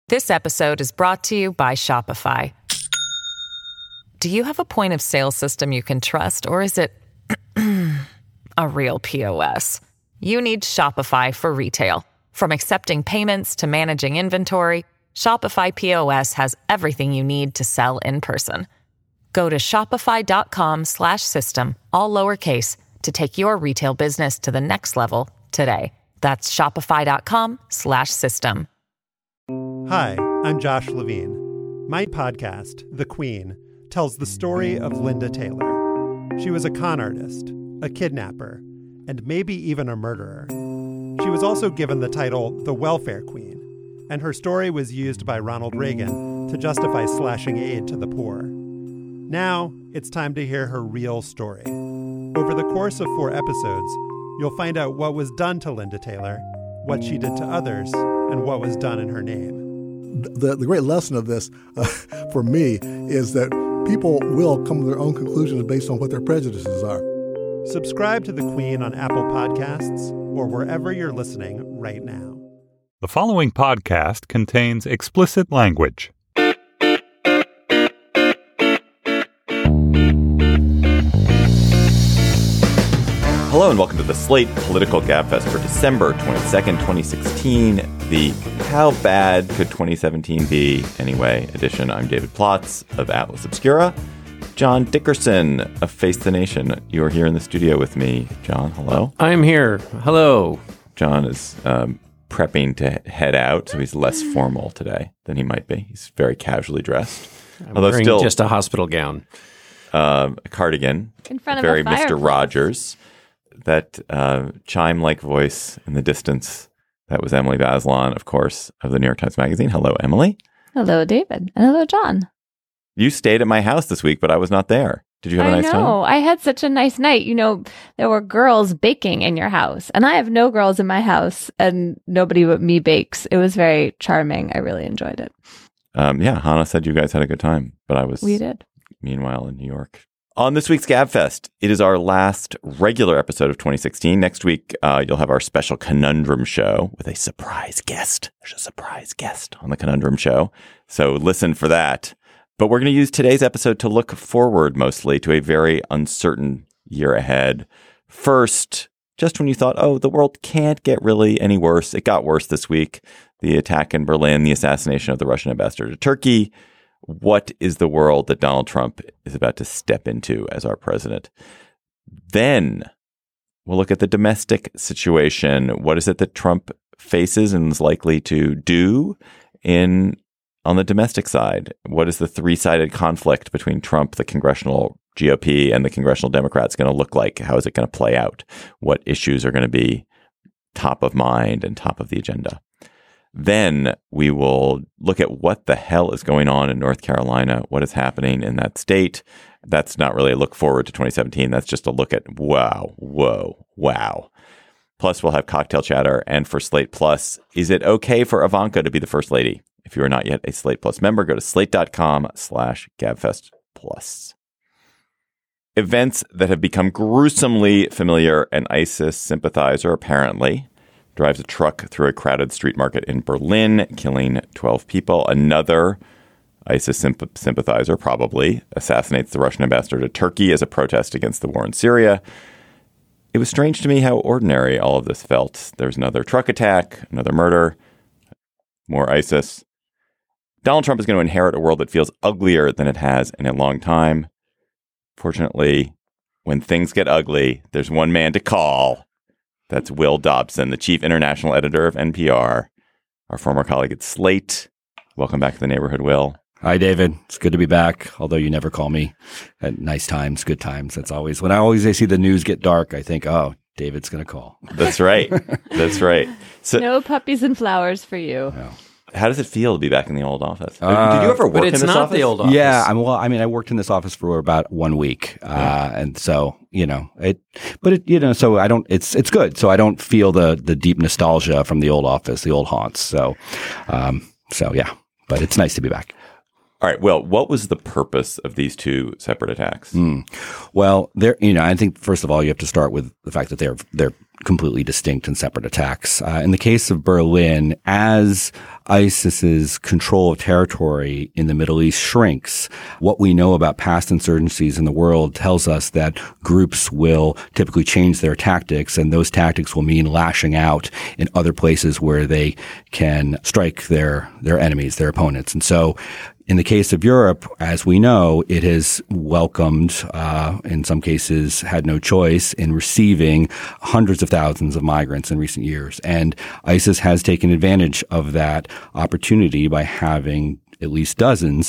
This episode is brought to you by Shopify. Do you have a point of sale system you can trust, or is it a real POS? You need Shopify for retail. From accepting payments to managing inventory, Shopify POS has everything you need to sell in person. Go to shopify.com/system, all lowercase, to take your retail business to the next level today. That's shopify.com/system. Hi, I'm Josh Levine. My podcast, The Queen, tells the story of Linda Taylor. She was a con artist, a kidnapper, and maybe even a murderer. She was also given the title the Welfare Queen, and her story was used by Ronald Reagan to justify slashing aid to the poor. Now, it's time to hear her real story. Over the course of 4 episodes, you'll find out what was done to Linda Taylor, what she did to others, and what was done in her name. The great lesson of this, for me, is that people will come to their own conclusions based on what their prejudices are. Subscribe to The Queen on Apple Podcasts or wherever you're listening right now. The following podcast contains explicit language. Hello and welcome to the Slate Political Gabfest for December 22nd, 2016, the How Bad Could 2017 Be Anyway edition. I'm David Plotz of Atlas Obscura. John Dickerson of Face the Nation. You are here in the studio with me. John, hello. I'm here. Hello. John is prepping to head out, so he's less formal today than he might be. He's very casually dressed. I'm wearing still just a hospital gown. A cardigan. In front of very a fireplace. Mr. Rogers. That chime-like voice in the distance, that was Emily Bazelon, of course, of the New York Times Magazine. Hello, Emily. Hello, David. And hello, John. You stayed at my house this week, but I was not there. Did you have a nice time? I know. I had such a nice night. You know, there were girls baking in your house, and I have no girls in my house, and nobody but me bakes. It was very charming. I really enjoyed it. Yeah, Hannah said you guys had a good time, but We did. Meanwhile in New York. On this week's Gabfest, it is our last regular episode of 2016. Next week, you'll have our special Conundrum Show with a surprise guest. There's a surprise guest on the Conundrum Show, so listen for that. But we're going to use today's episode to look forward mostly to a very uncertain year ahead. First, just when you thought, oh, the world can't get really any worse, it got worse this week. The attack in Berlin, the assassination of the Russian ambassador to Turkey. What is the world that Donald Trump is about to step into as our president? Then we'll look at the domestic situation. What is it that Trump faces and is likely to do on the domestic side? What is the three-sided conflict between Trump, the congressional GOP, and the congressional Democrats going to look like? How is it going to play out? What issues are going to be top of mind and top of the agenda? Then we will look at what the hell is going on in North Carolina, what is happening in that state. That's not really a look forward to 2017. That's just a look at wow. Plus, we'll have cocktail chatter. And for Slate Plus, is it okay for Ivanka to be the first lady? If you are not yet a Slate Plus member, go to slate.com/GabFest Plus. Events that have become gruesomely familiar. An ISIS sympathizer, apparently, drives a truck through a crowded street market in Berlin, killing 12 people. Another ISIS sympathizer probably assassinates the Russian ambassador to Turkey as a protest against the war in Syria. It was strange to me how ordinary all of this felt. There's another truck attack, another murder, more ISIS. Donald Trump is going to inherit a world that feels uglier than it has in a long time. Fortunately, when things get ugly, there's one man to call. That's Will Dobson, the chief international editor of NPR, our former colleague at Slate. Welcome back to the neighborhood, Will. Hi, David. It's good to be back, although you never call me at nice times, good times. That's always, when I see the news get dark, I think, oh, David's going to call. That's right. That's right. So, no puppies and flowers for you. No. How does it feel to be back in the old office? Did you ever work in this office? But it's not the old office. Yeah, I worked in this office for about 1 week, and so so I don't. It's good. So I don't feel the deep nostalgia from the old office, the old haunts. So yeah, but it's nice to be back. All right. Well, what was the purpose of these two separate attacks? Well, I think first of all you have to start with the fact that they're completely distinct and separate attacks. In the case of Berlin, as ISIS's control of territory in the Middle East shrinks, what we know about past insurgencies in the world tells us that groups will typically change their tactics, and those tactics will mean lashing out in other places where they can strike their enemies, their opponents. And so in the case of Europe, as we know, it has welcomed, in some cases had no choice in receiving hundreds of thousands of migrants in recent years. And ISIS has taken advantage of that opportunity by having at least dozens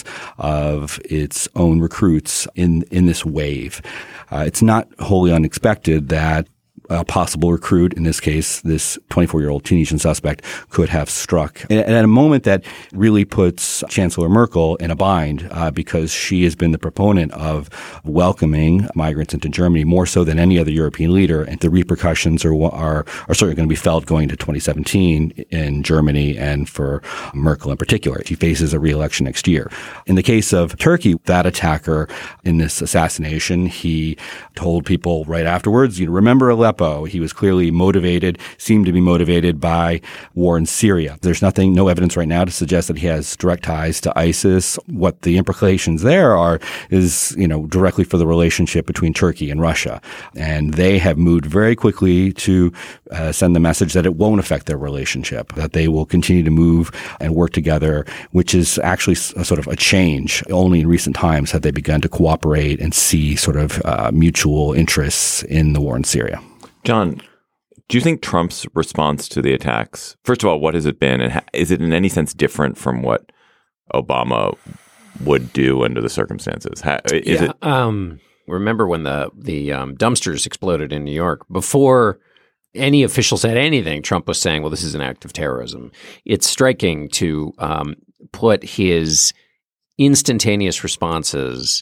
of its own recruits in this wave. It's not wholly unexpected that a possible recruit, in this case, this 24-year-old Tunisian suspect, could have struck. And at a moment that really puts Chancellor Merkel in a bind because she has been the proponent of welcoming migrants into Germany more so than any other European leader. And the repercussions are certainly going to be felt going into 2017 in Germany and for Merkel in particular. She faces a re-election next year. In the case of Turkey, that attacker in this assassination, he told people right afterwards, remember Aleppo. He was clearly motivated, seemed to be motivated by war in Syria. There's no evidence right now to suggest that he has direct ties to ISIS. What the implications there are is, directly for the relationship between Turkey and Russia. And they have moved very quickly to send the message that it won't affect their relationship, that they will continue to move and work together, which is actually sort of a change. Only in recent times have they begun to cooperate and see sort of mutual interests in the war in Syria. John, do you think Trump's response to the attacks, first of all, what has it been? And is it in any sense different from what Obama would do under the circumstances? Remember when the dumpsters exploded in New York? Before any official said anything, Trump was saying, well, this is an act of terrorism. It's striking to put his instantaneous responses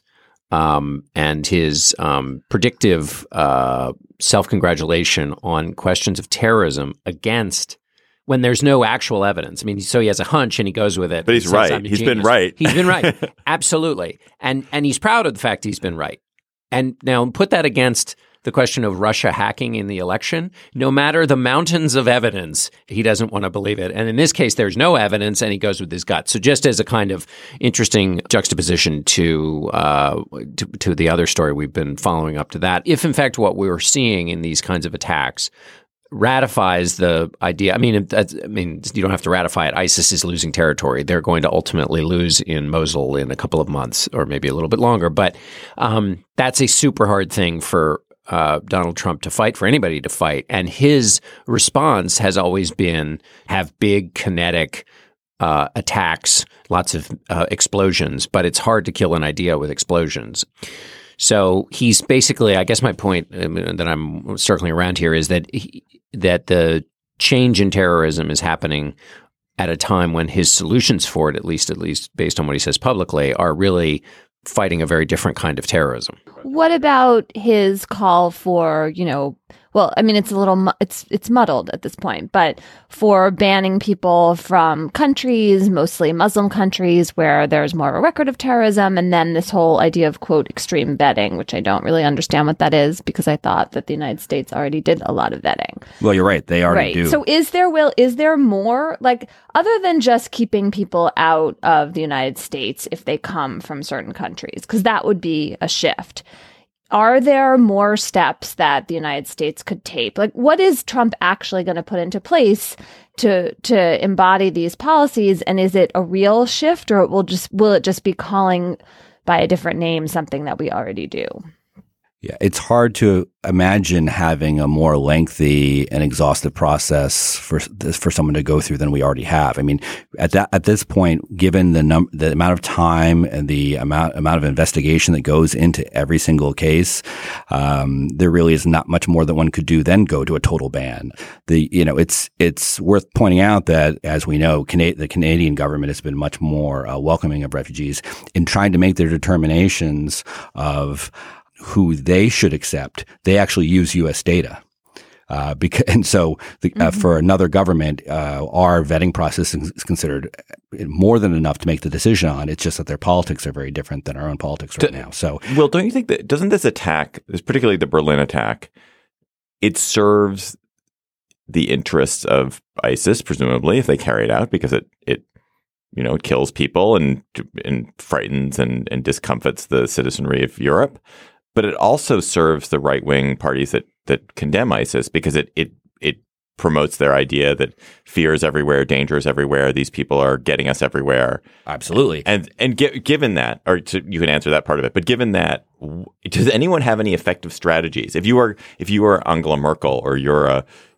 and his predictive self-congratulation on questions of terrorism against when there's no actual evidence. I mean, so he has a hunch and he goes with it. But he's right. He's been right. He's been right. Absolutely. And he's proud of the fact he's been right. And now put that against the question of Russia hacking in the election. No matter the mountains of evidence, he doesn't want to believe it. And in this case, there's no evidence, and he goes with his gut. So just as a kind of interesting juxtaposition to the other story we've been following up to that, if in fact what we're seeing in these kinds of attacks ratifies the idea. I mean, you don't have to ratify it. ISIS is losing territory. They're going to ultimately lose in Mosul in a couple of months or maybe a little bit longer. But that's a super hard thing for Donald Trump to fight, for anybody to fight. And his response has always been have big kinetic attacks, lots of explosions, but it's hard to kill an idea with explosions. So he's basically, I guess my point that I'm circling around here is that that the change in terrorism is happening at a time when his solutions for it, at least based on what he says publicly, are really fighting a very different kind of terrorism. What about his call for, well, I mean, it's a little, it's muddled at this point, but for banning people from countries, mostly Muslim countries, where there's more of a record of terrorism, and then this whole idea of, quote, extreme vetting, which I don't really understand what that is, because I thought that the United States already did a lot of vetting. Well, you're right. They already do. So is there more, like, other than just keeping people out of the United States if they come from certain countries? Because that would be a shift. Are there more steps that the United States could take? Like, what is Trump actually going to put into place to embody these policies? And is it a real shift, or will it just be calling by a different name something that we already do? Yeah, it's hard to imagine having a more lengthy and exhaustive process for someone to go through than we already have. I mean, at this point, given the amount of time and the amount of investigation that goes into every single case, there really is not much more that one could do than go to a total ban. It's worth pointing out that, as we know, the Canadian government has been much more welcoming of refugees in trying to make their determinations of who they should accept. They actually use U.S. data. For another government, our vetting process is considered more than enough to make the decision on. It's just that their politics are very different than our own politics right now. So, Will, don't you think that, doesn't this attack, particularly the Berlin attack, it serves the interests of ISIS, presumably, if they carry it out, because it kills people and frightens and discomfits the citizenry of Europe. But it also serves the right-wing parties that condemn ISIS, because it promotes their idea that fear is everywhere, danger is everywhere. These people are getting us everywhere. Absolutely. Given that, you can answer that part of it. But given that, does anyone have any effective strategies? If you are Angela Merkel, or you're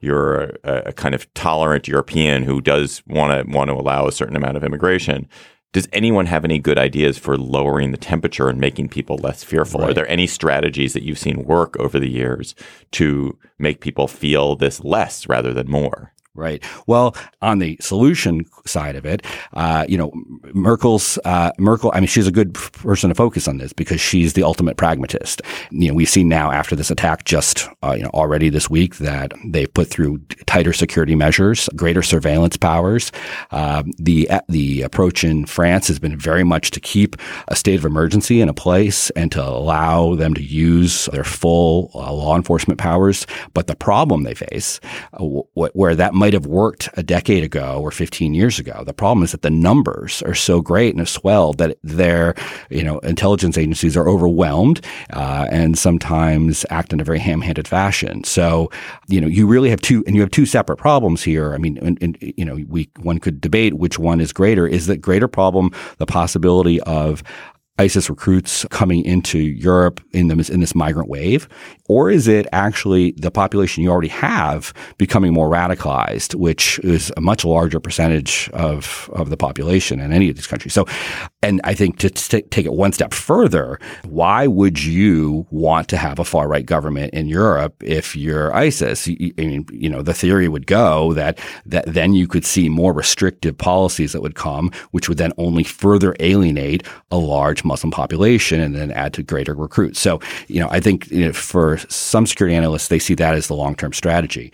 a kind of tolerant European who does want to allow a certain amount of immigration, does anyone have any good ideas for lowering the temperature and making people less fearful? Right. Are there any strategies that you've seen work over the years to make people feel this less rather than more? Right. Well, on the solution side of it, Merkel, I mean, she's a good person to focus on this because she's the ultimate pragmatist. We've seen now after this attack just, already this week that they've put through tighter security measures, greater surveillance powers. The approach in France has been very much to keep a state of emergency in a place and to allow them to use their full law enforcement powers. But the problem they face, where that might have worked a decade ago or 15 years ago. The problem is that the numbers are so great and have swelled that their, intelligence agencies are overwhelmed and sometimes act in a very ham-handed fashion. So, you really have two separate problems here. I mean, one could debate which one is greater. Is the greater problem the possibility of ISIS recruits coming into Europe in this migrant wave? Or is it actually the population you already have becoming more radicalized, which is a much larger percentage of the population in any of these countries? So, and I think to take it one step further, why would you want to have a far-right government in Europe if you're ISIS? I mean, the theory would go that then you could see more restrictive policies that would come, which would then only further alienate a large Muslim population and then add to greater recruits. So, I think for some security analysts, they see that as the long-term strategy.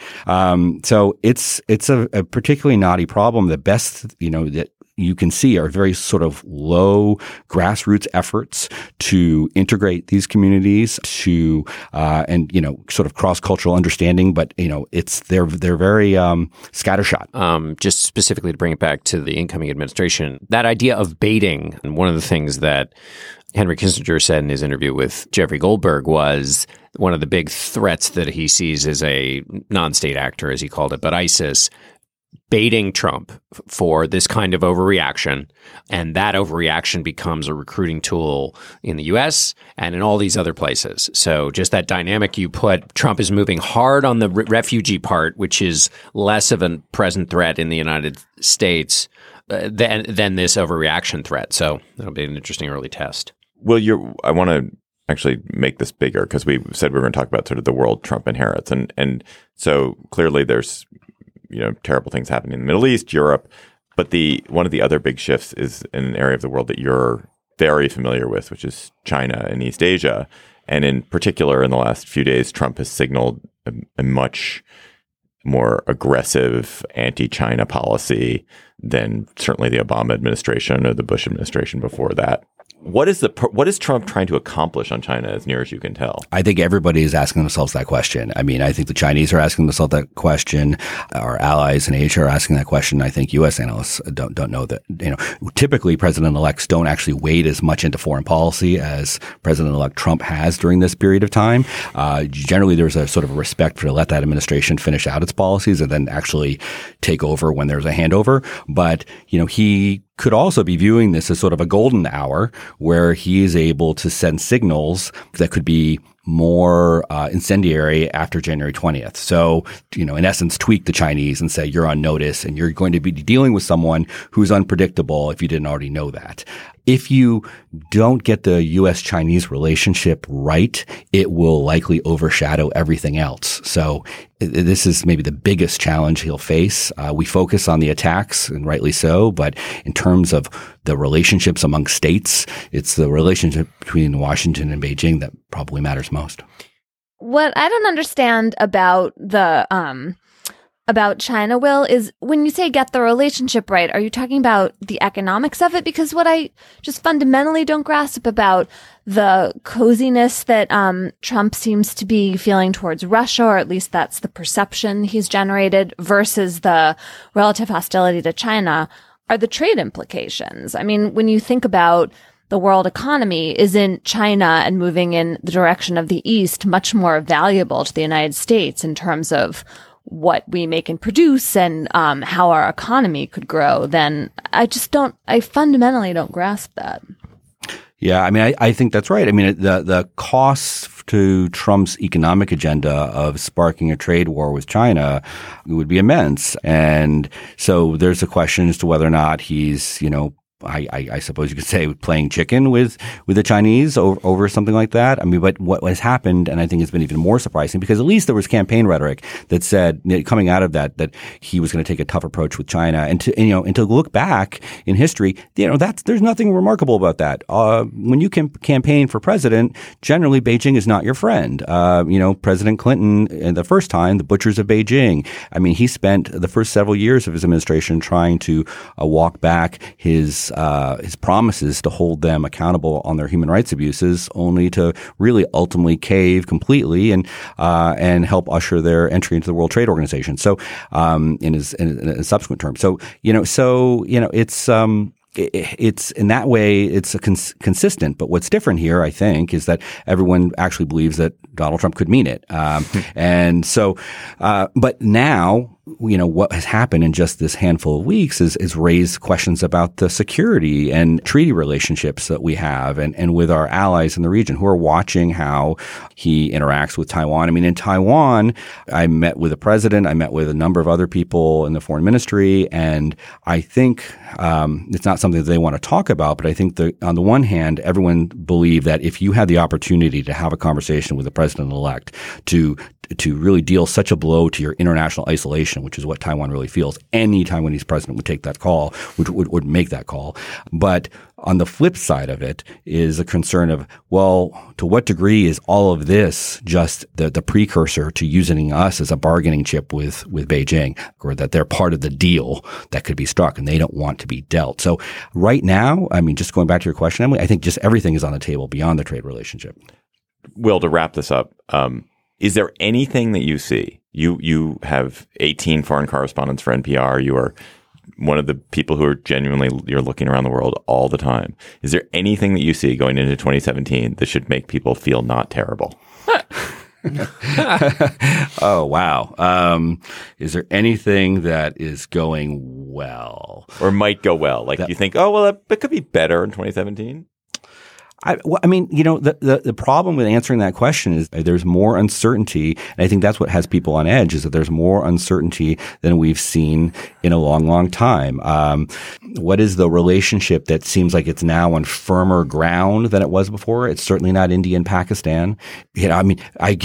So it's a particularly knotty problem. The best, that you can see are very sort of low grassroots efforts to integrate these communities to and sort of cross-cultural understanding, but they're very scattershot. Just specifically to bring it back to the incoming administration, that idea of baiting, and one of the things that Henry Kissinger said in his interview with Jeffrey Goldberg was one of the big threats that he sees as a non-state actor, as he called it, but ISIS baiting Trump for this kind of overreaction, and that overreaction becomes a recruiting tool in the U.S. and in all these other places. So just that dynamic you put, Trump is moving hard on the refugee part, which is less of a present threat in the United States than this overreaction threat. So that'll be an interesting early test. Well, I want to actually make this bigger because we said we were going to talk about sort of the world Trump inherits. And so clearly there's terrible things happening in the Middle East, Europe. But one of the other big shifts is in an area of the world that you're very familiar with, which is China and East Asia. And in particular, in the last few days, Trump has signaled a much more aggressive anti-China policy than certainly the Obama administration or the Bush administration before that. What is Trump trying to accomplish on China, as near as you can tell? I think everybody is asking themselves that question. I mean, I think the Chinese are asking themselves that question. Our allies in Asia are asking that question. I think U.S. analysts don't know that. Typically, president-elects don't actually wade as much into foreign policy as President-elect Trump has during this period of time. Generally, there's a sort of a respect to let that administration finish out its policies and then actually take over when there's a handover. But he could also be viewing this as sort of a golden hour where he is able to send signals that could be more incendiary after January 20th. So, in essence, tweak the Chinese and say you're on notice and you're going to be dealing with someone who's unpredictable if you didn't already know that. If you don't get the U.S.-Chinese relationship right, it will likely overshadow everything else. So this is maybe the biggest challenge he'll face. We focus on the attacks, and rightly so, but in terms of the relationships among states, it's the relationship between Washington and Beijing that probably matters most. What I don't understand about the about China, Will, is when you say get the relationship right, are you talking about the economics of it? Because what I just fundamentally don't grasp about the coziness that Trump seems to be feeling towards Russia, or at least that's the perception he's generated, versus the relative hostility to China, are the trade implications. I mean, when you think about the world economy, isn't China and moving in the direction of the East much more valuable to the United States in terms of what we make and produce and how our economy could grow? Then I fundamentally don't grasp that. Yeah, I mean, I think that's right. I mean, the costs to Trump's economic agenda of sparking a trade war with China would be immense. And so there's a question as to whether or not he's, I suppose you could say playing chicken with the Chinese over something like that. I mean, but what has happened, and I think it's been even more surprising, because at least there was campaign rhetoric that said, coming out of that he was going to take a tough approach with China. And to look back in history, there's nothing remarkable about that. When you campaign for president, generally Beijing is not your friend. President Clinton, the first time, the butchers of Beijing. I mean, he spent the first several years of his administration trying to walk back his promises to hold them accountable on their human rights abuses, only to really ultimately cave completely and help usher their entry into the World Trade Organization. So, in a subsequent term. So, it's in that way, it's consistent. But what's different here, I think, is that everyone actually believes that Donald Trump could mean it. And so, but now, what has happened in just this handful of weeks is raised questions about the security and treaty relationships that we have and with our allies in the region who are watching how he interacts with Taiwan. I mean, in Taiwan, I met with the president, I met with a number of other people in the foreign ministry, and I think it's not something that they want to talk about, but I think on the one hand, everyone believed that if you had the opportunity to have a conversation with the president-elect to really deal such a blow to your international isolation, which is what Taiwan really feels, any Taiwanese president would take that call, would make that call. But on the flip side of it is a concern of, well, to what degree is all of this just the precursor to using us as a bargaining chip with Beijing, or that they're part of the deal that could be struck and they don't want to be dealt? So right now, I mean, just going back to your question, Emily, I think just everything is on the table beyond the trade relationship. Will, to wrap this up, is there anything that you see? You have 18 foreign correspondents for NPR. You are one of the people who are you're looking around the world all the time. Is there anything that you see going into 2017 that should make people feel not terrible? Oh, wow. Is there anything that is going well? Or might go well? Like you think, it could be better in 2017? I mean, the problem with answering that question is there's more uncertainty. And I think that's what has people on edge, is that there's more uncertainty than we've seen in a long, long time. What is the relationship that seems like it's now on firmer ground than it was before? It's certainly not India and Pakistan. The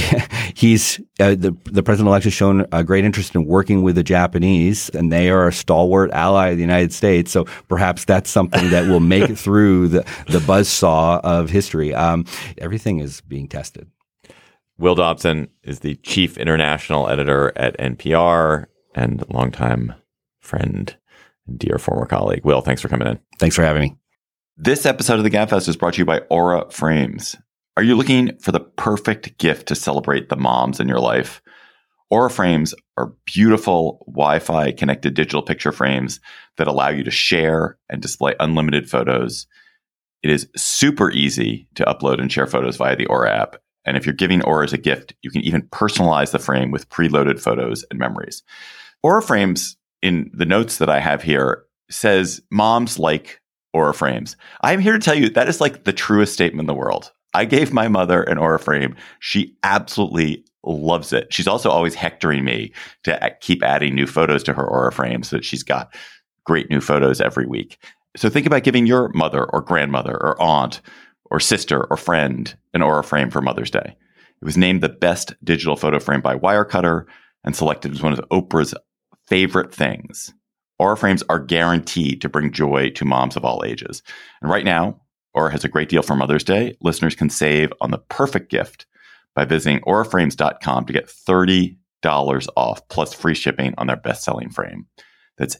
president-elect has shown a great interest in working with the Japanese, and they are a stalwart ally of the United States. So perhaps that's something that will make it through the buzzsaw of history. Everything is being tested. Will Dobson is the chief international editor at NPR and longtime friend and dear former colleague. Will, thanks for coming in. Thanks for having me. This episode of the Gabfest is brought to you by Aura Frames. Are you looking for the perfect gift to celebrate the moms in your life? Aura Frames are beautiful Wi-Fi connected digital picture frames that allow you to share and display unlimited photos. It is super easy to upload and share photos via the Aura app. And if you're giving Aura as a gift, you can even personalize the frame with preloaded photos and memories. Aura Frames, in the notes that I have here, says moms like Aura Frames. I'm here to tell you that is like the truest statement in the world. I gave my mother an Aura frame. She absolutely loves it. She's also always hectoring me to keep adding new photos to her Aura frame so that she's got great new photos every week. So think about giving your mother or grandmother or aunt or sister or friend an Aura frame for Mother's Day. It was named the best digital photo frame by Wirecutter and selected as one of Oprah's favorite things. Aura frames are guaranteed to bring joy to moms of all ages. And right now, Aura has a great deal for Mother's Day. Listeners can save on the perfect gift by visiting auraframes.com to get 30 off plus free shipping on their best-selling frame. That's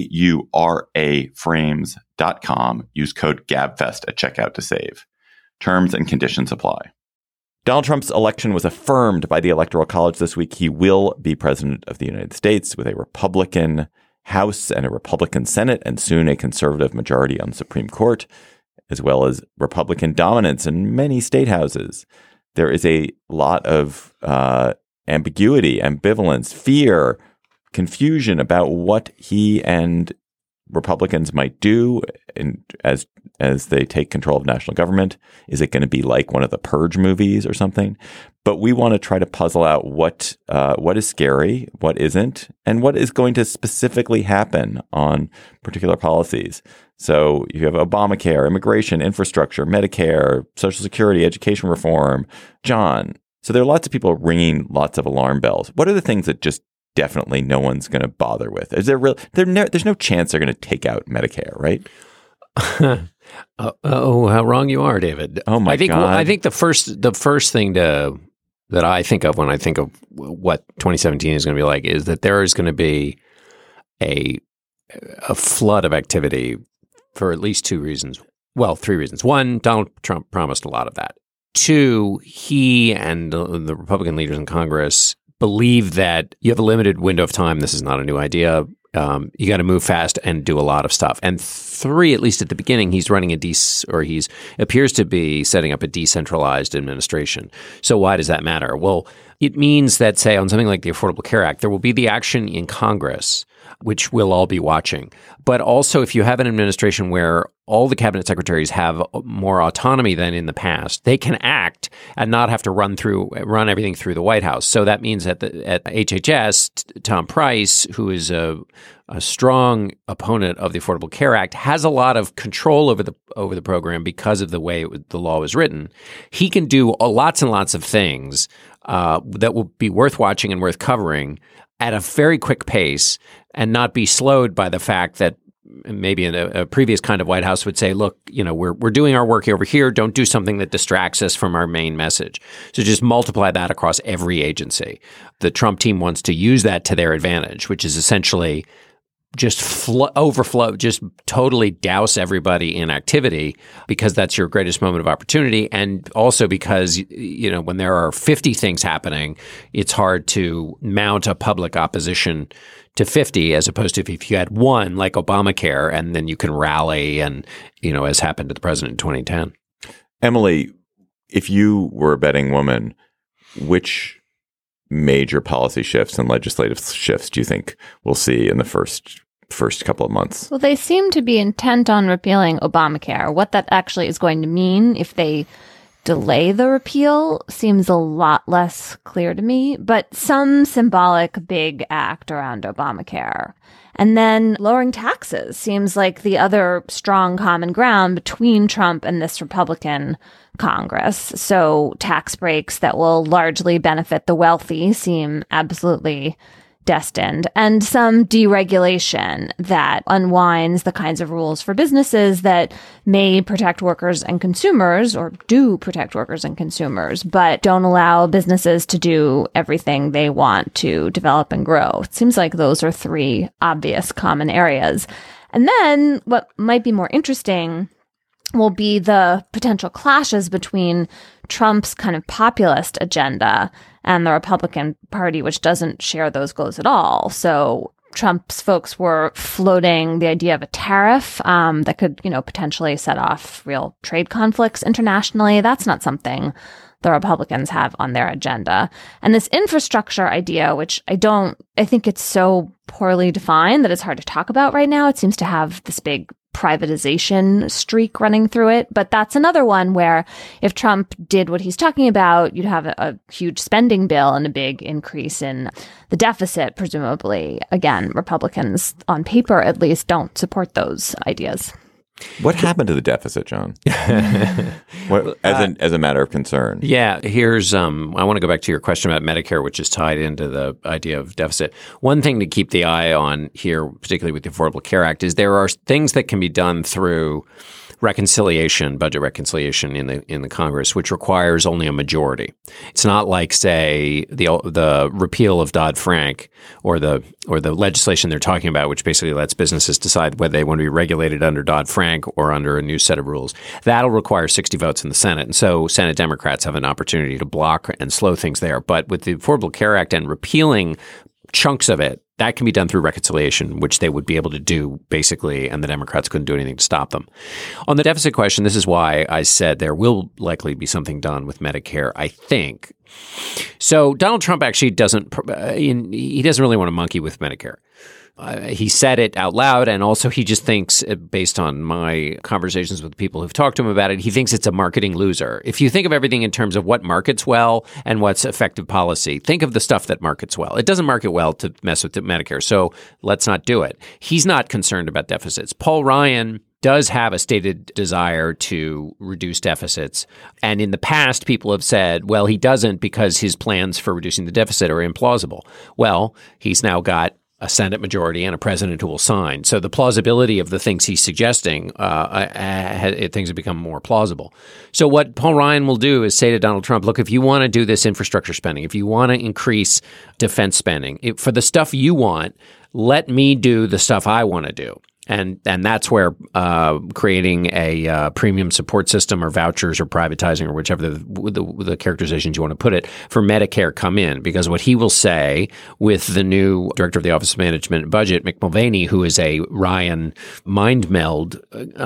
AURAFrames.com. Use code GABFEST at checkout to save. Terms and conditions apply. Donald Trump's election was affirmed by the Electoral College this week. He will be president of the United States with a Republican House and a Republican Senate, and soon a conservative majority on the Supreme Court, as well as Republican dominance in many state houses. There is a lot of ambiguity, ambivalence, fear, confusion about what he and Republicans might do as they take control of national government. Is it going to be like one of the Purge movies or something? But we want to try to puzzle out what is scary, what isn't, and what is going to specifically happen on particular policies. So you have Obamacare, immigration, infrastructure, Medicare, Social Security, education reform. John, so there are lots of people ringing lots of alarm bells. What are the things that just definitely no one's going to bother with? Is there there's no chance they're going to take out Medicare, right? How wrong you are, David. Oh my God. I think the first thing that I think of when I think of what 2017 is going to be like is that there is going to be a flood of activity for at least two reasons. Well, three reasons. One, Donald Trump promised a lot of that. Two, he and the Republican leaders in Congress believe that you have a limited window of time. This is not a new idea. You got to move fast and do a lot of stuff. And three, at least at the beginning, he's running he appears to be setting up a decentralized administration. So why does that matter? Well, it means that, say, on something like the Affordable Care Act, there will be the action in Congress, which we'll all be watching. But also, if you have an administration where all the cabinet secretaries have more autonomy than in the past, they can act and not have to run everything through the White House. So that means that at HHS, Tom Price, who is a strong opponent of the Affordable Care Act, has a lot of control over the program because of the way the law was written. He can do lots and lots of things that will be worth watching and worth covering at a very quick pace, and not be slowed by the fact that maybe in a previous kind of White House would say, look, we're doing our work over here. Don't do something that distracts us from our main message. So just multiply that across every agency. The Trump team wants to use that to their advantage, which is essentially just overflow, just totally douse everybody in activity, because that's your greatest moment of opportunity. And also because, when there are 50 things happening, it's hard to mount a public opposition to 50, as opposed to if you had one like Obamacare, and then you can rally and, as happened to the president in 2010. Emily, if you were a betting woman, which major policy shifts and legislative shifts do you think we'll see in the first couple of months? Well, they seem to be intent on repealing Obamacare. What that actually is going to mean if they delay the repeal seems a lot less clear to me, but some symbolic big act around Obamacare. And then lowering taxes seems like the other strong common ground between Trump and this Republican Congress. So tax breaks that will largely benefit the wealthy seem absolutely destined, and some deregulation that unwinds the kinds of rules for businesses that may protect workers and consumers, or do protect workers and consumers, but don't allow businesses to do everything they want to develop and grow. It seems like those are three obvious common areas. And then what might be more interesting will be the potential clashes between Trump's kind of populist agenda and the Republican Party, which doesn't share those goals at all. So Trump's folks were floating the idea of a tariff that could, potentially set off real trade conflicts internationally. That's not something the Republicans have on their agenda. And this infrastructure idea, which I think it's so poorly defined that it's hard to talk about right now. It seems to have this big privatization streak running through it. But that's another one where if Trump did what he's talking about, you'd have a huge spending bill and a big increase in the deficit, presumably. Again, Republicans, on paper at least, don't support those ideas. What happened to the deficit, John? As a matter of concern? Yeah, here's I want to go back to your question about Medicare, which is tied into the idea of deficit. One thing to keep the eye on here, particularly with the Affordable Care Act, is there are things that can be done through budget reconciliation in the Congress, which requires only a majority. It's not like, say, the repeal of Dodd-Frank or the legislation they're talking about, which basically lets businesses decide whether they want to be regulated under Dodd-Frank or under a new set of rules. That'll require 60 votes in the Senate, and so Senate Democrats have an opportunity to block and slow things there. But with the Affordable Care Act and repealing chunks of it, that can be done through reconciliation, which they would be able to do basically, and the Democrats couldn't do anything to stop them. On the deficit question, this is why I said there will likely be something done with Medicare, I think. So Donald Trump actually doesn't really want to monkey with Medicare. He said it out loud, and also he just thinks, based on my conversations with people who've talked to him about it, he thinks it's a marketing loser. If you think of everything in terms of what markets well and what's effective policy, think of the stuff that markets well. It doesn't market well to mess with Medicare, so let's not do it. He's not concerned about deficits. Paul Ryan does have a stated desire to reduce deficits. And in the past, people have said, well, he doesn't because his plans for reducing the deficit are implausible. Well, he's now got a Senate majority and a president who will sign. So the plausibility of the things he's suggesting, things have become more plausible. So what Paul Ryan will do is say to Donald Trump, look, if you want to do this infrastructure spending, if you want to increase defense spending, for the stuff you want, let me do the stuff I want to do. And that's where creating a premium support system or vouchers or privatizing or whichever the characterizations you want to put it for Medicare come in. Because what he will say with the new director of the Office of Management and Budget, Mick Mulvaney, who is a Ryan mind meld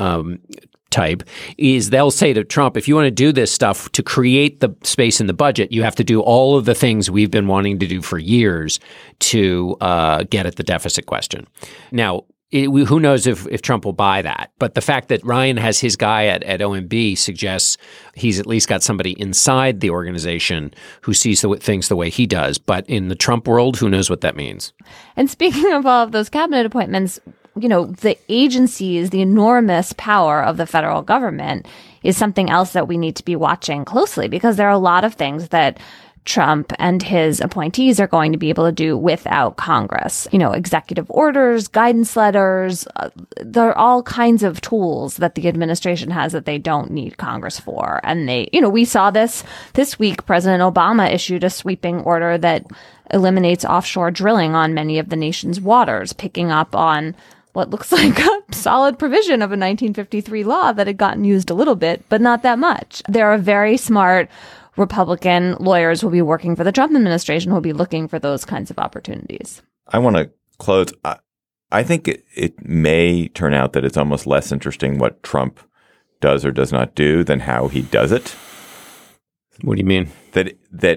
type, is they'll say to Trump, if you want to do this stuff to create the space in the budget, you have to do all of the things we've been wanting to do for years to get at the deficit question. Now, who knows if Trump will buy that? But the fact that Ryan has his guy at OMB suggests he's at least got somebody inside the organization who sees things the way he does. But in the Trump world, who knows what that means? And speaking of all of those cabinet appointments, the agencies, the enormous power of the federal government is something else that we need to be watching closely, because there are a lot of things that Trump and his appointees are going to be able to do without Congress. Executive orders, guidance letters, there are all kinds of tools that the administration has that they don't need Congress for. And we saw this week. President Obama issued a sweeping order that eliminates offshore drilling on many of the nation's waters, picking up on what looks like a solid provision of a 1953 law that had gotten used a little bit, but not that much. There are very smart Republican lawyers who will be working for the Trump administration who will be looking for those kinds of opportunities. I want to close. I think it may turn out that it's almost less interesting what Trump does or does not do than how he does it. What do you mean? That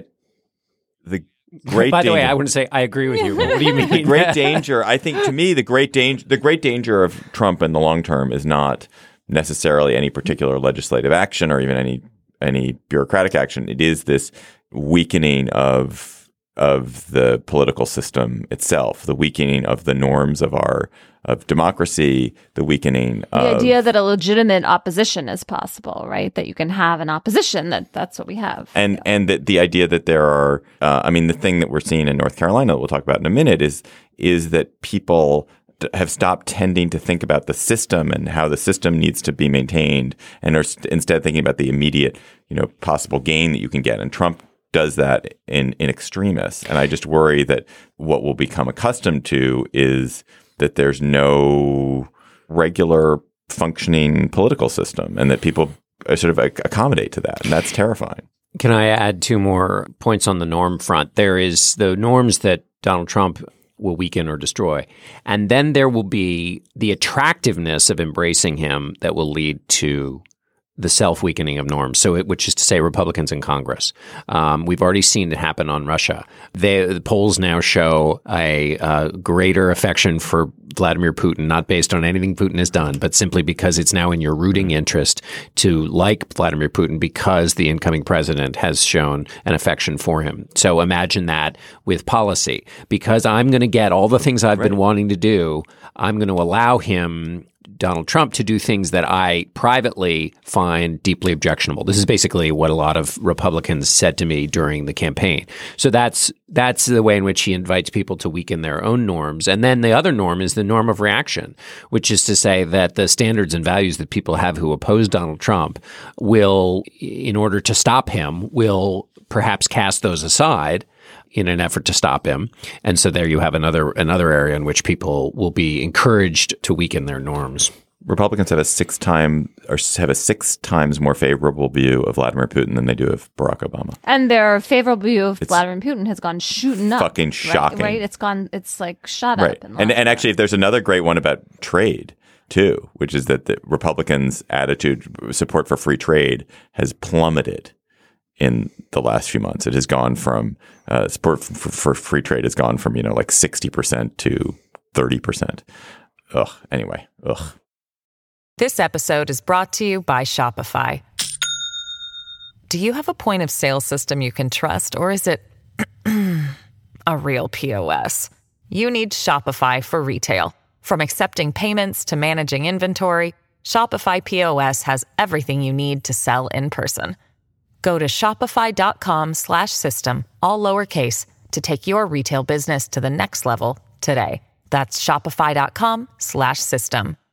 the great By the danger, way, I wouldn't say I agree with you, but what do you mean? The great danger, I think, to me, the great danger of Trump in the long term is not necessarily any particular legislative action or even any bureaucratic action. It is this weakening of the political system itself, the weakening of the norms of democracy, the weakening of the idea that a legitimate opposition is possible, right? That you can have an opposition, that's what we have. And that the idea that there are, the thing that we're seeing in North Carolina that we'll talk about in a minute is that people have stopped tending to think about the system and how the system needs to be maintained, and are instead thinking about the immediate, possible gain that you can get. And Trump does that in extremis. And I just worry that what we'll become accustomed to is that there's no regular functioning political system, and that people sort of accommodate to that. And that's terrifying. Can I add two more points on the norm front? There is the norms that Donald Trump will weaken or destroy. And then there will be the attractiveness of embracing him that will lead to the self-weakening of norms, which is to say Republicans in Congress. We've already seen it happen on Russia. The polls now show a greater affection for Vladimir Putin, not based on anything Putin has done, but simply because it's now in your rooting interest to like Vladimir Putin because the incoming president has shown an affection for him. So imagine that with policy. Because I'm going to get all the things I've been wanting to do, I'm going to allow him Donald Trump to do things that I privately find deeply objectionable. This is basically what a lot of Republicans said to me during the campaign. So that's the way in which he invites people to weaken their own norms. And then the other norm is the norm of reaction, which is to say that the standards and values that people have who oppose Donald Trump will, in order to stop him, will perhaps cast those aside in an effort to stop him. And so there you have another area in which people will be encouraged to weaken their norms. Republicans have a six times more favorable view of Vladimir Putin than they do of Barack Obama. And their favorable view of Vladimir Putin has gone shooting up. Fucking shocking. Right? It's like shot right. up. And actually, if there's another great one about trade, too, which is that the Republicans' support for free trade has plummeted in the last few months. It has gone from support for free trade has gone from, like 60% to 30%. Anyway. This episode is brought to you by Shopify. Do you have a point of sale system you can trust, or is it a real POS? You need Shopify for retail. From accepting payments to managing inventory, Shopify POS has everything you need to sell in person. Go to shopify.com/system, all lowercase, to take your retail business to the next level today. That's shopify.com/system.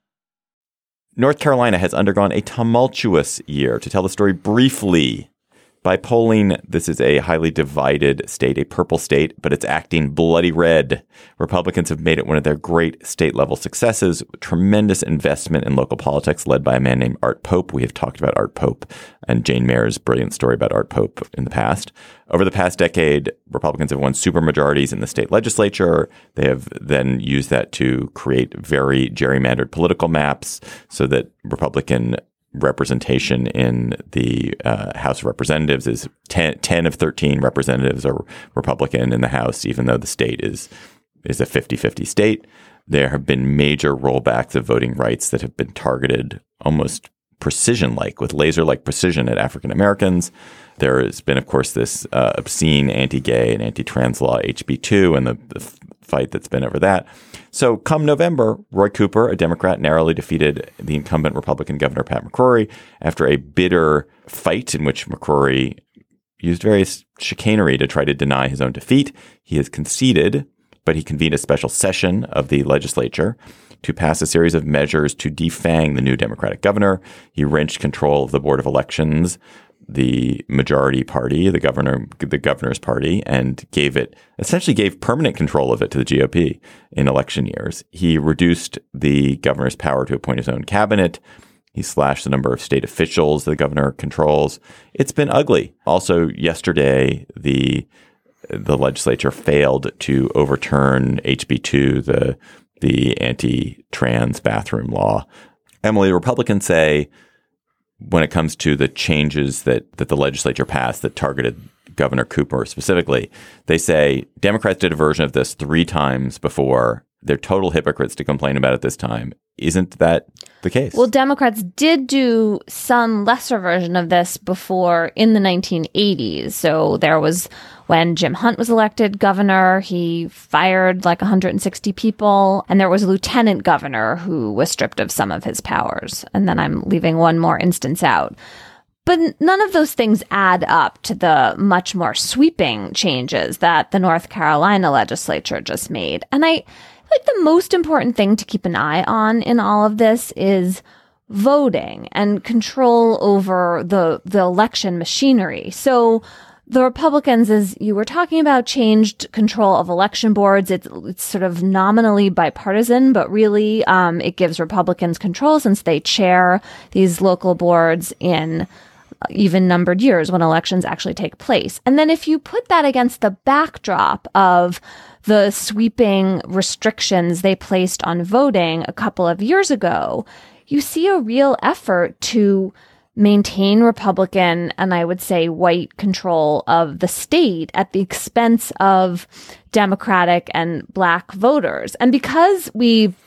North Carolina has undergone a tumultuous year. To tell the story briefly, by polling, this is a highly divided state, a purple state, but it's acting bloody red. Republicans have made it one of their great state-level successes, tremendous investment in local politics led by a man named Art Pope. We have talked about Art Pope and Jane Mayer's brilliant story about Art Pope in the past. Over the past decade, Republicans have won supermajorities in the state legislature. They have then used that to create very gerrymandered political maps so that Republican representation in the House of Representatives is 10 of 13 representatives are Republican in the House, even though the state is a 50-50 state. There have been major rollbacks of voting rights that have been targeted almost precision-like, with laser-like precision at African Americans. There has been, of course, this obscene anti-gay and anti-trans law, HB2, and the fight that's been over that. So come November, Roy Cooper, a Democrat, narrowly defeated the incumbent Republican Governor Pat McCrory after a bitter fight in which McCrory used various chicanery to try to deny his own defeat. He has conceded, but he convened a special session of the legislature to pass a series of measures to defang the new Democratic governor. He wrenched control of the Board of Elections, the majority party, the governor's party, and essentially gave permanent control of it to the GOP in election years. He reduced the governor's power to appoint his own cabinet. He slashed the number of state officials the governor controls. It's been ugly. Also, yesterday, the legislature failed to overturn HB2, the anti-trans bathroom law. Emily, Republicans say, when it comes to the changes that the legislature passed that targeted Governor Cooper specifically, they say Democrats did a version of this 3 times before. They're total hypocrites to complain about it this time. Isn't that the case? Well, Democrats did do some lesser version of this before in the 1980s. So there was when Jim Hunt was elected governor, he fired like 160 people. And there was a lieutenant governor who was stripped of some of his powers. And then I'm leaving one more instance out. But none of those things add up to the much more sweeping changes that the North Carolina legislature just made. And I think the most important thing to keep an eye on in all of this is voting and control over the election machinery. So the Republicans, as you were talking about, changed control of election boards. It's sort of nominally bipartisan, but really it gives Republicans control since they chair these local boards in even numbered years when elections actually take place. And then if you put that against the backdrop of the sweeping restrictions they placed on voting a couple of years ago, you see a real effort to maintain Republican and I would say white control of the state at the expense of Democratic and Black voters. And because we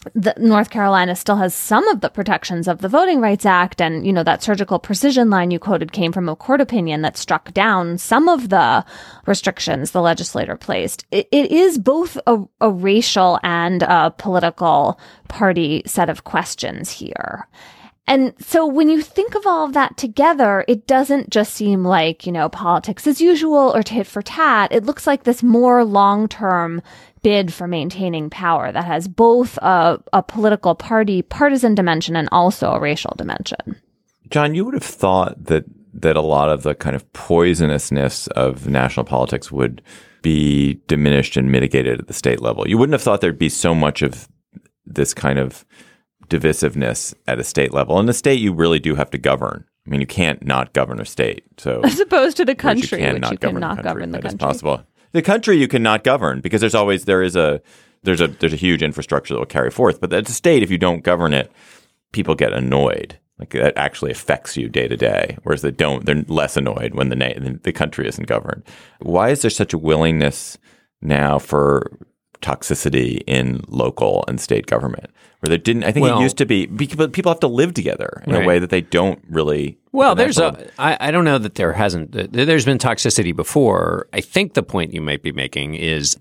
North Carolina still has some of the protections of the Voting Rights Act. And, that surgical precision line you quoted came from a court opinion that struck down some of the restrictions the legislator placed. It is both a racial and a political party set of questions here. And so when you think of all of that together, it doesn't just seem like, politics as usual or tit for tat. It looks like this more long-term bid for maintaining power that has both a political party partisan dimension and also a racial dimension. John, you would have thought that a lot of the kind of poisonousness of national politics would be diminished and mitigated at the state level. You wouldn't have thought there'd be so much of this kind of divisiveness at a state level. In the state, you really do have to govern. I mean, you can't not govern a state. So as opposed to the country, which you cannot govern the country. That is possible. The country you cannot govern because there's a huge infrastructure that will carry forth. But at the state, if you don't govern it, people get annoyed. Like that actually affects you day to day. Whereas they're less annoyed when the country isn't governed. Why is there such a willingness now for toxicity in local and state government? Where there didn't, I think it used to be, but people have to live together in a way that they don't really. Well, I don't know that there's been toxicity before. I think the point you might be making is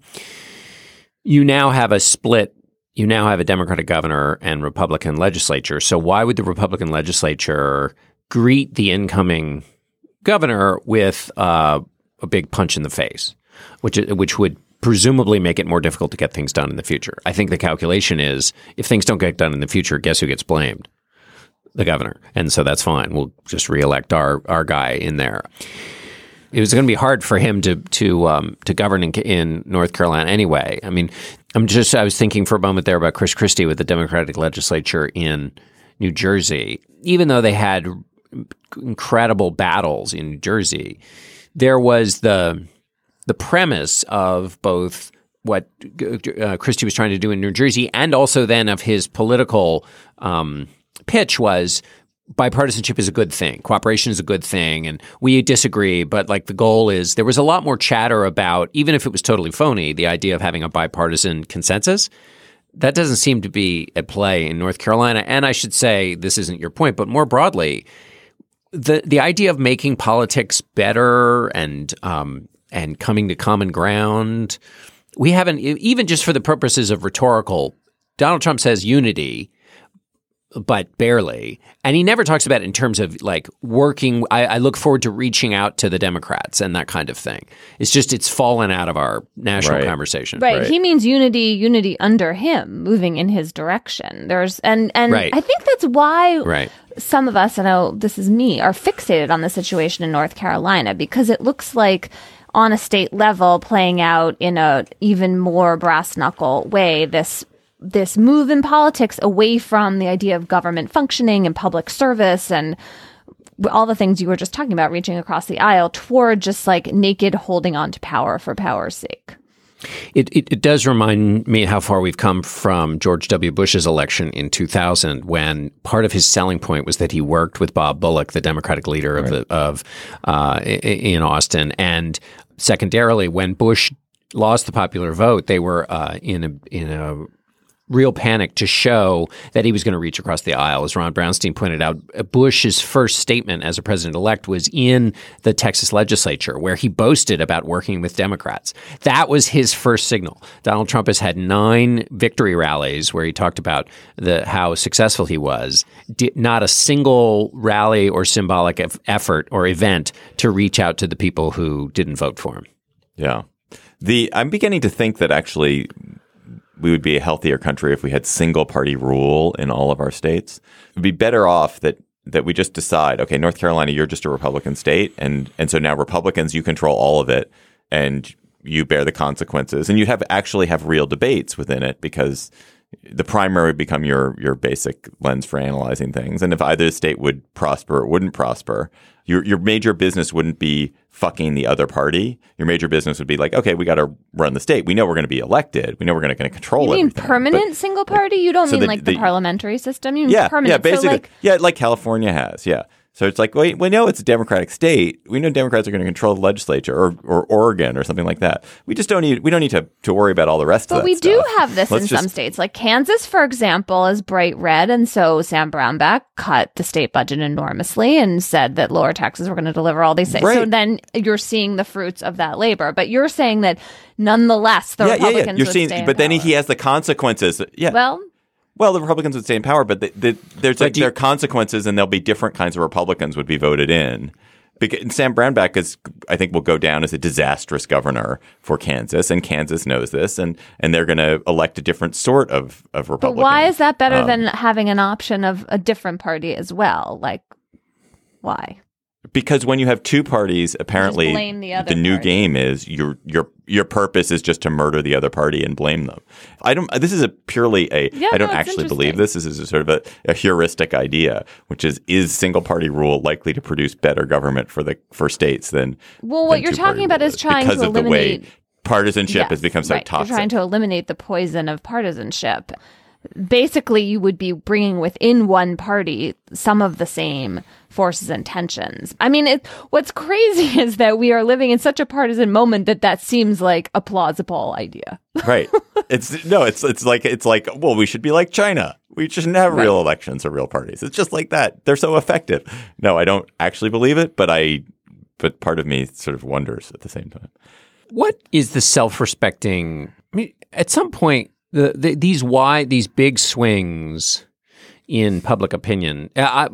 you now have a split. You now have a Democratic governor and Republican legislature. So why would the Republican legislature greet the incoming governor with a big punch in the face, which would presumably make it more difficult to get things done in the future? I think the calculation is if things don't get done in the future, guess who gets blamed? The governor. And so that's fine. We'll just reelect our guy in there. It was going to be hard for him to govern in North Carolina anyway. I mean, I was thinking for a moment there about Chris Christie with the Democratic legislature in New Jersey. Even though they had incredible battles in New Jersey, there was the premise of both what Christie was trying to do in New Jersey and also then of his political pitch was bipartisanship is a good thing. Cooperation is a good thing. And we disagree. But like the goal is there was a lot more chatter about, even if it was totally phony, the idea of having a bipartisan consensus. That doesn't seem to be at play in North Carolina. And I should say, this isn't your point, but more broadly, the idea of making politics better and coming to common ground, we haven't, even just for the purposes of rhetorical, Donald Trump says unity, but barely. And he never talks about it in terms of like working. I look forward to reaching out to the Democrats and that kind of thing. It's fallen out of our national conversation. Right. He means unity under him, moving in his direction. And I think that's why some of us, I know this is me, are fixated on the situation in North Carolina because it looks like on a state level playing out in a even more brass knuckle way, this move in politics away from the idea of government functioning and public service and all the things you were just talking about, reaching across the aisle toward just like naked holding on to power for power's sake. It does remind me how far we've come from George W. Bush's election in 2000, when part of his selling point was that he worked with Bob Bullock, the Democratic leader in Austin, and secondarily, when Bush lost the popular vote, they were in a real panic to show that he was going to reach across the aisle. As Ron Brownstein pointed out, Bush's first statement as a president-elect was in the Texas legislature, where he boasted about working with Democrats. That was his first signal. Donald Trump has had 9 victory rallies where he talked about how successful he was. Not a single rally or symbolic effort or event to reach out to the people who didn't vote for him. Yeah. I'm beginning to think that actually we would be a healthier country if we had single party rule in all of our states. It would be better off that we just decide, okay, North Carolina, you're just a Republican state. And so now Republicans, you control all of it and you bear the consequences. And you actually have real debates within it because the primary would become your basic lens for analyzing things. And if either state would prosper or wouldn't prosper, Your major business wouldn't be fucking the other party. Your major business would be like, okay, we got to run the state. We know we're going to be elected. We know we're going to control everything. You mean everything. permanent single party? You don't mean like the parliamentary system? You mean permanent? Yeah, basically. So like California has, yeah. So it's like, we know it's a Democratic state. We know Democrats are going to control the legislature or Oregon or something like that. We just don't need to worry about all the rest of that But we stuff. do have this in some states. Like Kansas, for example, is bright red. And so Sam Brownback cut the state budget enormously and said that lower taxes were going to deliver all these things. Right. So then you're seeing the fruits of that labor. But you're saying that nonetheless, the Republicans You're would seeing, stay in but then power. he has the consequences. Yeah. Well, the Republicans would stay in power, but there are consequences, and there'll be different kinds of Republicans would be voted in. Because Sam Brownback I think, will go down as a disastrous governor for Kansas, and Kansas knows this, and they're going to elect a different sort of Republican. But why is that better than having an option of a different party as well? Like, why? Because when you have two parties, apparently the new game is your purpose is just to murder the other party and blame them. I don't actually believe this. This is a sort of a heuristic idea, which is single party rule likely to produce better government for states than what you're talking about is trying to eliminate because of the way partisanship has become so toxic. You're trying to eliminate the poison of partisanship. Basically, you would be bringing within one party some of the same forces and tensions. I mean, what's crazy is that we are living in such a partisan moment that seems like a plausible idea. Right. It's like, well, we should be like China. We shouldn't have real elections or real parties. It's just like that. They're so effective. No, I don't actually believe it, but part of me sort of wonders at the same time. What is the self-respecting? I mean, at some point, these big swings in public opinion.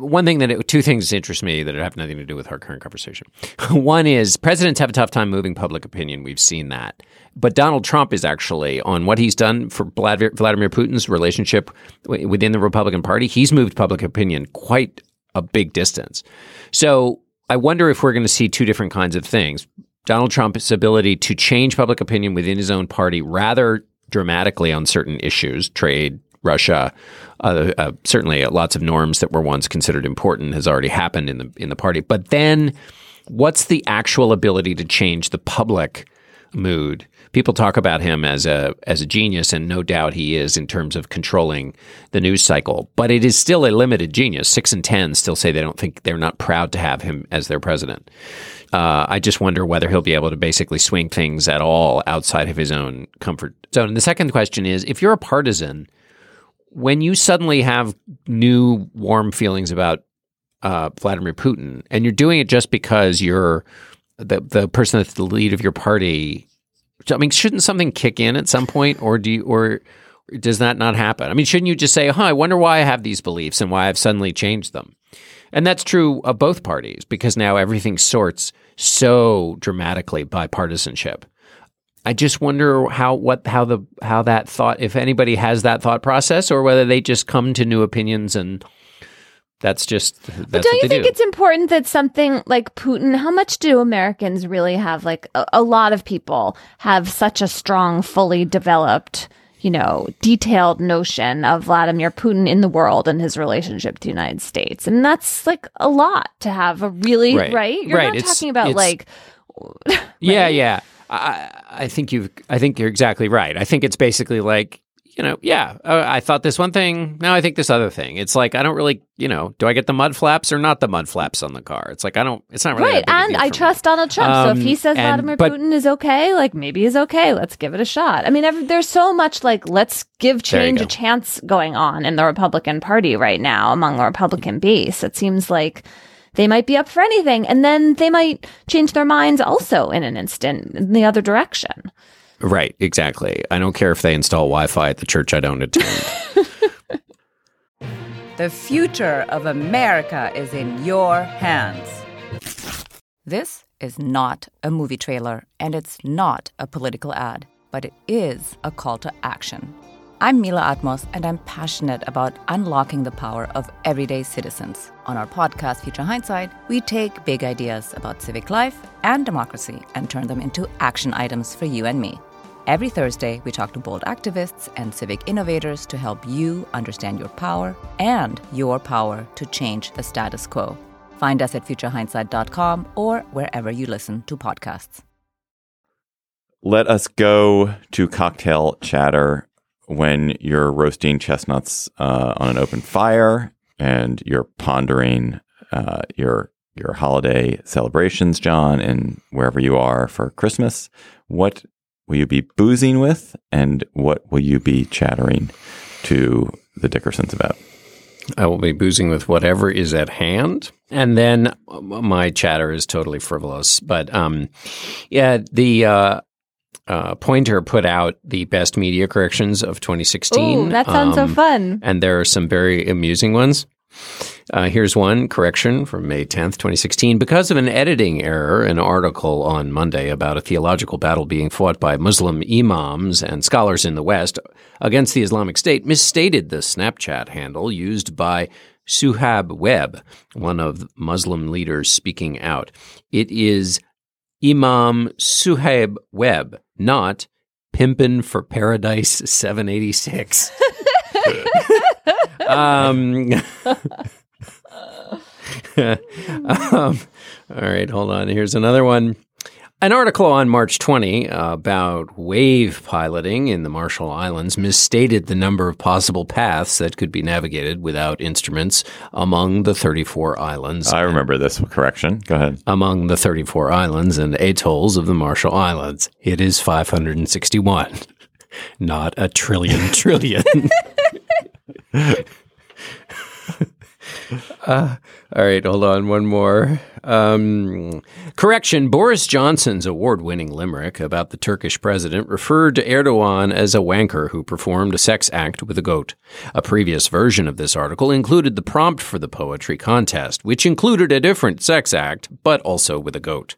Two things interest me that have nothing to do with our current conversation. One is presidents have a tough time moving public opinion. We've seen that. But Donald Trump is actually, on what he's done for Vladimir Putin's relationship within the Republican Party, he's moved public opinion quite a big distance. So I wonder if we're going to see two different kinds of things. Donald Trump's ability to change public opinion within his own party rather dramatically on certain issues, trade, Russia, certainly lots of norms that were once considered important has already happened in the party. But then what's the actual ability to change the public mood? People talk about him as a genius, and no doubt he is in terms of controlling the news cycle. But it is still a limited genius. 6 in 10 still say they're not proud to have him as their president. I just wonder whether he'll be able to basically swing things at all outside of his own comfort zone. And the second question is, if you're a partisan, when you suddenly have new warm feelings about Vladimir Putin, and you're doing it just because you're the person that's the lead of your party, I mean, shouldn't something kick in at some point, or does that not happen? I mean, shouldn't you just say, I wonder why I have these beliefs and why I've suddenly changed them? And that's true of both parties, because now everything sorts so dramatically by partisanship. I just wonder how that thought, if anybody has that thought process, or whether they just come to new opinions and that's But don't you think it's important that something like Putin, how much do Americans really have, like a lot of people have such a strong, fully developed, detailed notion of Vladimir Putin in the world and his relationship to the United States. And that's like a lot to have a really, right? You're not talking about like... Yeah. I think you're exactly right. I think it's basically like, I thought this one thing, now I think this other thing. It's like, I don't really, do I get the mud flaps or not the mud flaps on the car? It's like, it's not really right. And I trust Donald Trump. So if he says Vladimir Putin is okay, like maybe he's okay. Let's give it a shot. I mean, there's so much like, let's give change a chance going on in the Republican Party right now among the Republican base. It seems like they might be up for anything. And then they might change their minds also in an instant in the other direction. Right, exactly. I don't care if they install Wi-Fi at the church I don't attend. The future of America is in your hands. This is not a movie trailer, and it's not a political ad, but it is a call to action. I'm Mila Atmos, and I'm passionate about unlocking the power of everyday citizens. On our podcast, Future Hindsight, we take big ideas about civic life and democracy and turn them into action items for you and me. Every Thursday, we talk to bold activists and civic innovators to help you understand your power and your power to change the status quo. Find us at futurehindsight.com or wherever you listen to podcasts. Let us go to cocktail chatter when you're roasting chestnuts on an open fire and you're pondering your holiday celebrations, John, and wherever you are for Christmas. What will you be boozing with, and what will you be chattering to the Dickersons about? I will be boozing with whatever is at hand. And then my chatter is totally frivolous. But the Poynter put out the best media corrections of 2016. Ooh, that sounds so fun. And there are some very amusing ones. Here's one correction from May 10th, 2016. Because of an editing error, an article on Monday about a theological battle being fought by Muslim imams and scholars in the West against the Islamic State misstated the Snapchat handle used by Suhaib Webb, one of Muslim leaders speaking out. It is Imam Suhaib Webb, not Pimpin' for Paradise 786. All right, hold on. Here's another one. An article on March 20 about wave piloting in the Marshall Islands misstated the number of possible paths that could be navigated without instruments among the 34 islands. I remember this correction. Go ahead. Among the 34 islands and atolls of the Marshall Islands. It is 561, not a trillion. All right, hold on. One more. Correction. Boris Johnson's award-winning limerick about the Turkish president referred to Erdogan as a wanker who performed a sex act with a goat. A previous version of this article included the prompt for the poetry contest, which included a different sex act, but also with a goat.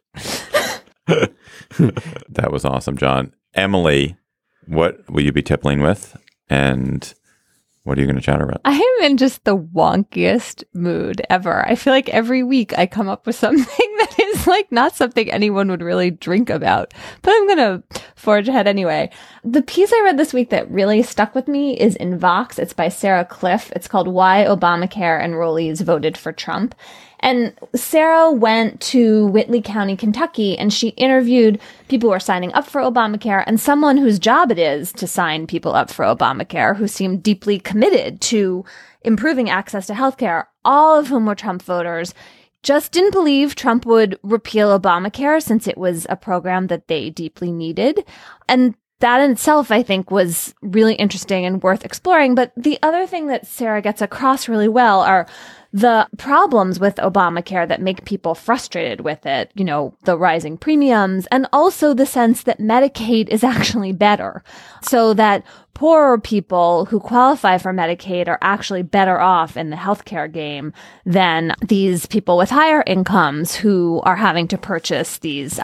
That was awesome, John. Emily, what will you be tippling with? And what are you going to chatter about? I am in just the wonkiest mood ever. I feel like every week I come up with something that is like not something anyone would really drink about, but I'm going to forge ahead anyway. The piece I read this week that really stuck with me is in Vox. It's by Sarah Cliff. It's called Why Obamacare Enrollees Voted for Trump. And Sarah went to Whitley County, Kentucky, and she interviewed people who are signing up for Obamacare and someone whose job it is to sign people up for Obamacare who seemed deeply committed to improving access to healthcare, all of whom were Trump voters, just didn't believe Trump would repeal Obamacare since it was a program that they deeply needed. And that in itself, I think, was really interesting and worth exploring. But the other thing that Sarah gets across really well are the problems with Obamacare that make people frustrated with it, you know, the rising premiums, and also the sense that Medicaid is actually better, so that poorer people who qualify for Medicaid are actually better off in the healthcare game than these people with higher incomes who are having to purchase these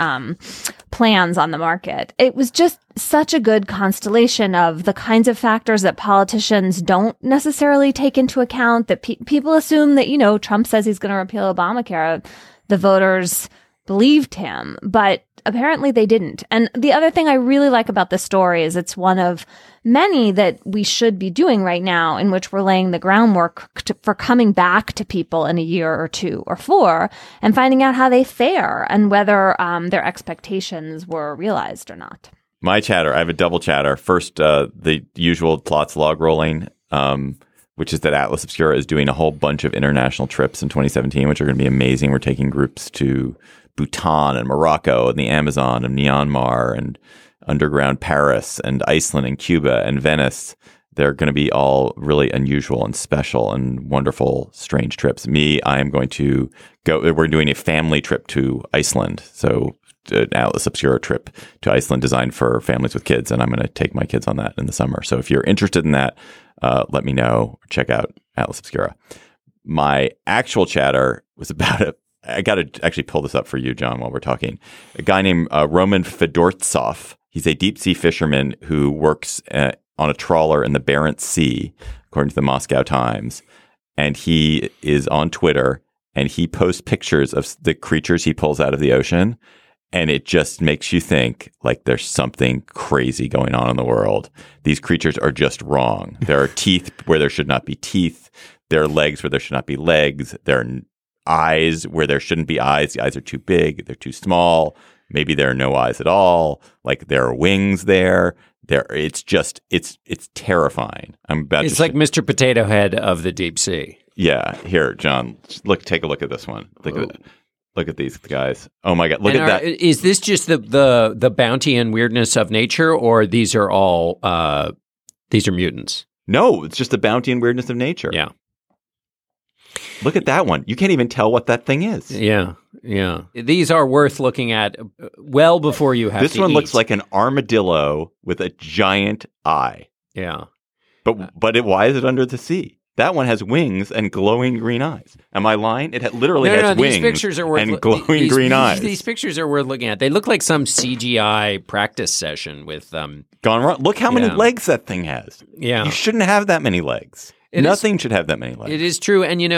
plans on the market. It was just such a good constellation of the kinds of factors that politicians don't necessarily take into account, that people assume that, you know, Trump says he's going to repeal Obamacare. The voters believed him, but apparently they didn't. And the other thing I really like about this story is it's one of many that we should be doing right now, in which we're laying the groundwork for coming back to people in a year or two or four and finding out how they fare and whether their expectations were realized or not. My chatter, I have a double chatter. First, the usual plots log rolling, which is that Atlas Obscura is doing a whole bunch of international trips in 2017, which are going to be amazing. We're taking groups to Bhutan and Morocco and the Amazon and Myanmar and underground Paris and Iceland and Cuba and Venice. They're going to be all really unusual and special and wonderful, strange trips. I am going to go. We're doing a family trip to Iceland. So an Atlas Obscura trip to Iceland designed for families with kids. And I'm going to take my kids on that in the summer. So if you're interested in that, let me know. Check out Atlas Obscura. My actual chatter was about I got to actually pull this up for you, John, while we're talking. A guy named Roman Fedortsov. He's a deep sea fisherman who works on a trawler in the Barents Sea, according to the Moscow Times. And he is on Twitter, and he posts pictures of the creatures he pulls out of the ocean. And it just makes you think like there's something crazy going on in the world. These creatures are just wrong. There are teeth where there should not be teeth. There are legs where there should not be legs. There are eyes where there shouldn't be eyes. The eyes are too big. They're too small. Maybe there are no eyes at all. Like there are wings there. It's terrifying. It's like Mr. Potato Head of the deep sea. Yeah. Here, John, take a look at this one. Look at these guys. Oh my God. Look at that. Is this just the bounty and weirdness of nature, or these are all these are mutants? No, it's just the bounty and weirdness of nature. Yeah. Look at that one. You can't even tell what that thing is. Yeah. Yeah. These are worth looking at well before you have to eat. This one looks like an armadillo with a giant eye. Yeah. But why is it under the sea? That one has wings and glowing green eyes. Am I lying? It literally has wings and glowing green eyes. These pictures are worth looking at. They look like some CGI practice session with gone wrong. Look how many legs that thing has. Yeah. You shouldn't have that many legs. Nothing should have that many legs. It is true. And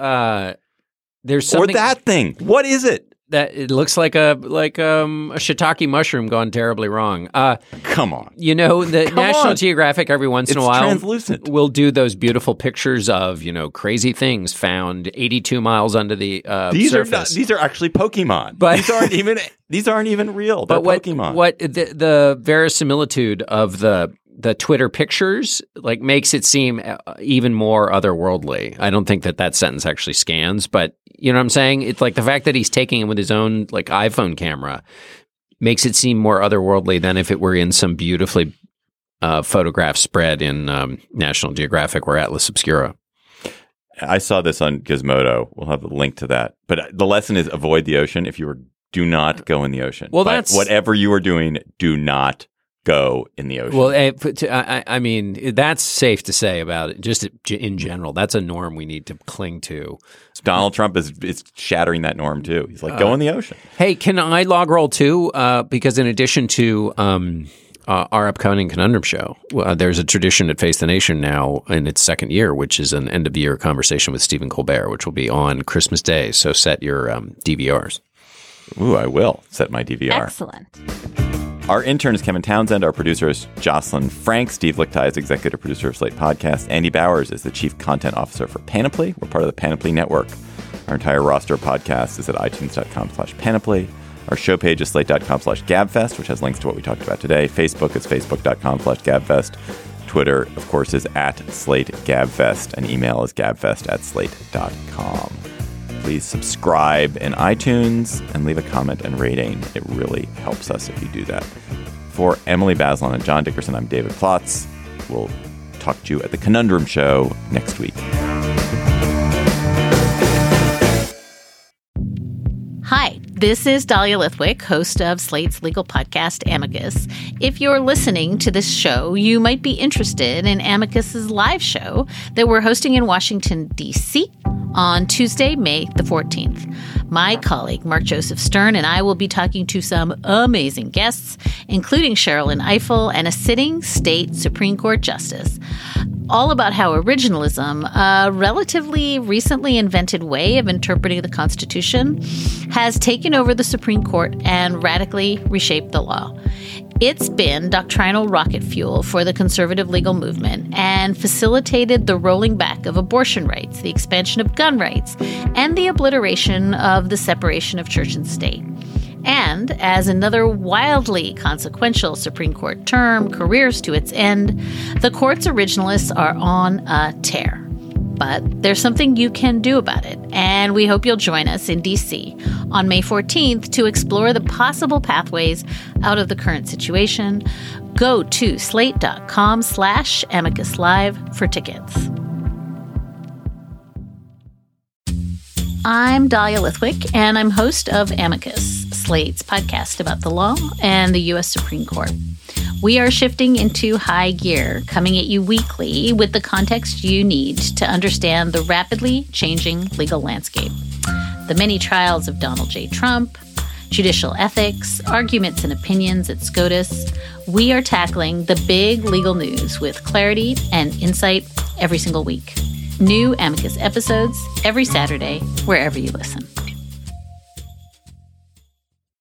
there's something. Or that thing. What is it? That it looks like a shiitake mushroom gone terribly wrong. Come on. The National Geographic every once in a while translucent. Will do those beautiful pictures of crazy things found 82 miles under the surface. These are actually Pokemon. But these aren't even real. They're Pokemon. What the verisimilitude of the Twitter pictures makes it seem even more otherworldly. I don't think that sentence actually scans, but you know what I'm saying? It's like the fact that he's taking it with his own iPhone camera makes it seem more otherworldly than if it were in some beautifully photograph spread in National Geographic or Atlas Obscura. I saw this on Gizmodo. We'll have a link to that. But the lesson is avoid the ocean. Do not go in the ocean. Well, that's whatever you are doing, do not go in the ocean. Well, I mean, that's safe to say about it. Just in general, that's a norm we need to cling to. Donald Trump is shattering that norm too. He's like, go in the ocean. Hey, can I log roll too? Because in addition to our upcoming Conundrum show, there's a tradition at Face the Nation now in its second year, which is an end of the year conversation with Stephen Colbert, which will be on Christmas Day. So set your DVRs. Ooh, I will set my DVR. Excellent. Our intern is Kevin Townsend. Our producer is Jocelyn Frank. Steve Lichtai is executive producer of Slate Podcast. Andy Bowers is the chief content officer for Panoply. We're part of the Panoply Network. Our entire roster of podcasts is at itunes.com/Panoply. Our show page is slate.com/GabFest, which has links to what we talked about today. Facebook is facebook.com/GabFest. Twitter, of course, is at SlateGabFest. And email is gabfest@slate.com. Please subscribe in iTunes and leave a comment and rating. It really helps us if you do that. For Emily Bazelon and John Dickerson, I'm David Plotz. We'll talk to you at the Conundrum Show next week. Hi, this is Dahlia Lithwick, host of Slate's legal podcast, Amicus. If you're listening to this show, you might be interested in Amicus's live show that we're hosting in Washington, D.C. on Tuesday, May the 14th. My colleague, Mark Joseph Stern, and I will be talking to some amazing guests, including Sherrilyn Ifill and a sitting state Supreme Court justice, all about how originalism, a relatively recently invented way of interpreting the Constitution, has taken over the Supreme Court and radically reshaped the law. It's been doctrinal rocket fuel for the conservative legal movement and facilitated the rolling back of abortion rights, the expansion of gun rights, and the obliteration of the separation of church and state. And as another wildly consequential Supreme Court term careers to its end, the court's originalists are on a tear. But there's something you can do about it, and we hope you'll join us in D.C. on May 14th to explore the possible pathways out of the current situation. Go to slate.com/Amicus Live for tickets. I'm Dahlia Lithwick, and I'm host of Amicus, Slate's podcast about the law and the U.S. Supreme Court. We are shifting into high gear, coming at you weekly with the context you need to understand the rapidly changing legal landscape. The many trials of Donald J. Trump, judicial ethics, arguments and opinions at SCOTUS. We are tackling the big legal news with clarity and insight every single week. New Amicus episodes every Saturday, wherever you listen.